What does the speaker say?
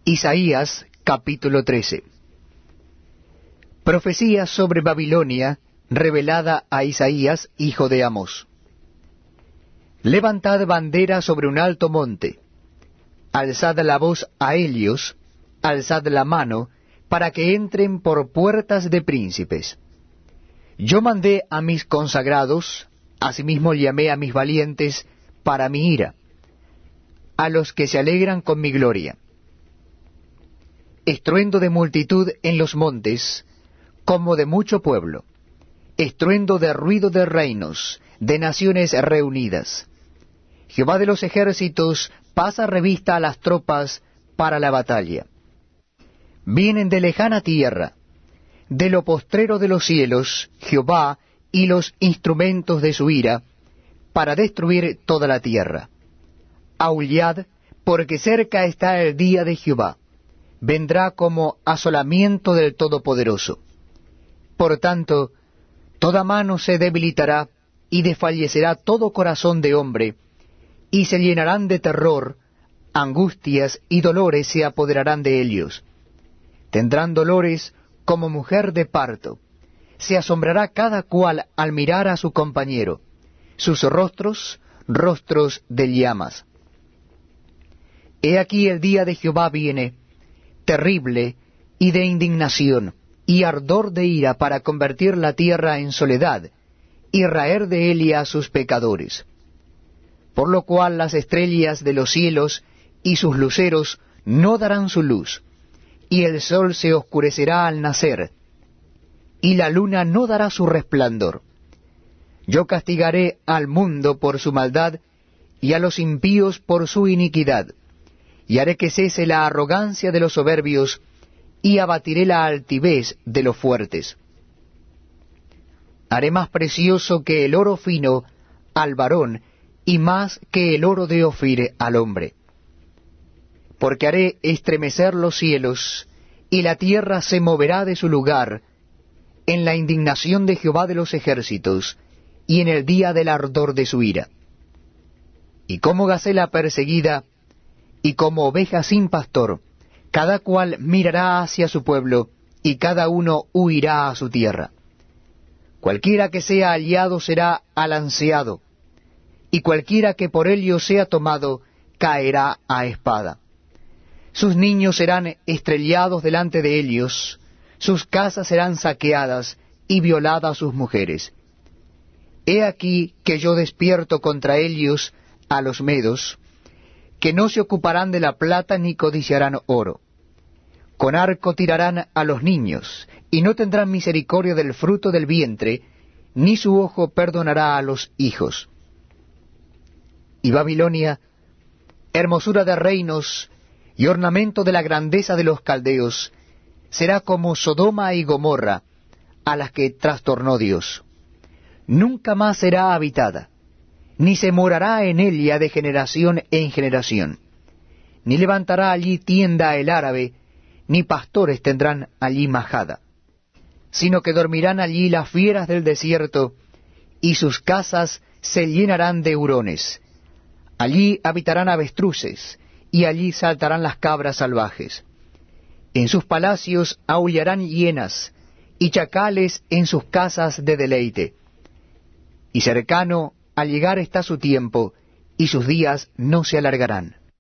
Isaías capítulo 13. Profecía sobre Babilonia revelada a Isaías, hijo de Amós. Levantad bandera sobre un alto monte, alzad la voz a Helios, alzad la mano, para que entren por puertas de príncipes. Yo mandé a mis consagrados, asimismo llamé a mis valientes para mi ira, a los que se alegran con mi gloria. Estruendo de multitud en los montes, como de mucho pueblo, estruendo de ruido de reinos, de naciones reunidas. Jehová de los ejércitos pasa revista a las tropas para la batalla. Vienen de lejana tierra, de lo postrero de los cielos, Jehová y los instrumentos de su ira, para destruir toda la tierra. Aullad, porque cerca está el día de Jehová. Vendrá como asolamiento del Todopoderoso. Por tanto, toda mano se debilitará, y desfallecerá todo corazón de hombre, y se llenarán de terror, angustias y dolores se apoderarán de ellos. Tendrán dolores como mujer de parto. Se asombrará cada cual al mirar a su compañero, sus rostros, rostros de llamas. He aquí el día de Jehová viene, terrible y de indignación, y ardor de ira para convertir la tierra en soledad, y raer de ella a sus pecadores. Por lo cual las estrellas de los cielos y sus luceros no darán su luz, y el sol se oscurecerá al nacer, y la luna no dará su resplandor. Yo castigaré al mundo por su maldad, y a los impíos por su iniquidad, y haré que cese la arrogancia de los soberbios, y abatiré la altivez de los fuertes. Haré más precioso que el oro fino al varón, y más que el oro de Ofir al hombre. Porque haré estremecer los cielos, y la tierra se moverá de su lugar, en la indignación de Jehová de los ejércitos, y en el día del ardor de su ira. Y como gacela perseguida, y como oveja sin pastor, cada cual mirará hacia su pueblo, y cada uno huirá a su tierra. Cualquiera que sea aliado será alanceado, y cualquiera que por ello sea tomado, caerá a espada. Sus niños serán estrellados delante de ellos, sus casas serán saqueadas, y violadas sus mujeres. He aquí que yo despierto contra ellos a los medos, que no se ocuparán de la plata ni codiciarán oro. Con arco tirarán a los niños, y no tendrán misericordia del fruto del vientre, ni su ojo perdonará a los hijos. Y Babilonia, hermosura de reinos, y ornamento de la grandeza de los caldeos, será como Sodoma y Gomorra, a las que trastornó Dios. Nunca más será habitada, ni se morará en ella de generación en generación. Ni levantará allí tienda el árabe, ni pastores tendrán allí majada. Sino que dormirán allí las fieras del desierto, y sus casas se llenarán de hurones. Allí habitarán avestruces, y allí saltarán las cabras salvajes. En sus palacios aullarán hienas, y chacales en sus casas de deleite. Y cercano al llegar está su tiempo, y sus días no se alargarán.